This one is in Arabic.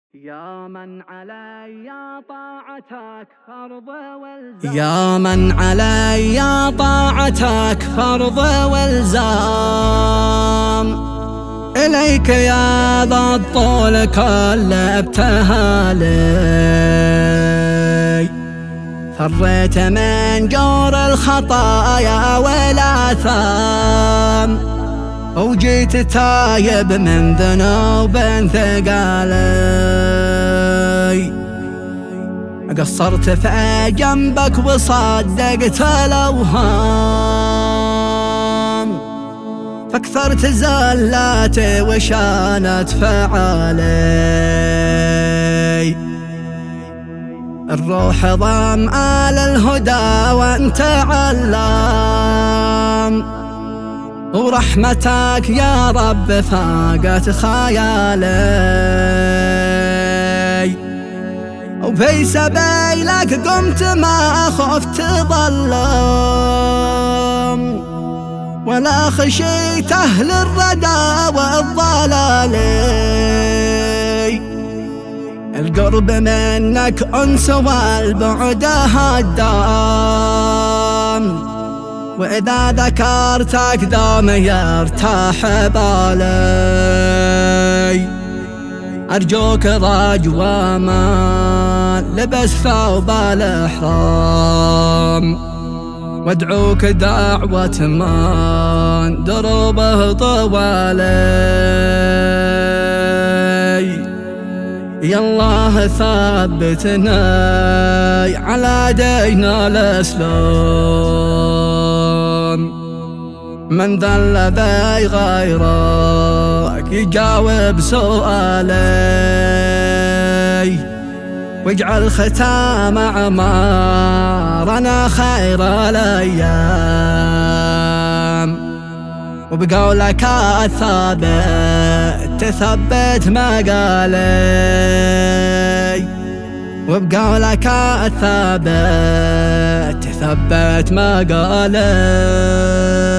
يا من علي طاعتك فرض والزام، يا من علي طاعتك فرض والزام، إليك يا ذا الطول كل ابتهالي، فريت من جور الخطايا والآثام، وجيت تايب من ذنوب ثقالي، قصرت في جنبك وصدقت الأوهام، فكثرت زلاتي وشانت فعالي، الروح ظمآ للهدى وانت علام، ورحمتك يا رب فاقت خيالي، وفي سبيلك قمت ما خفت ظلام، ولا خشيت أهل الردى والضلال، القرب منك أنس والبعد هدام، وإذا ذكرتك دوم يرتاح بالي، أرجوك رجوى ما لبس ثوب الإحرام، وادعوك دعوة من دروبه طوالي، يا الله ثبتنا على دين الإسلام، من ذا الذي غيرك يجاوب سؤالي، واجعل ختام أعمارنا خير الأيام، وبقولك الثابت تثبت مقالي، وبقولك الثابت تثبت مقالي.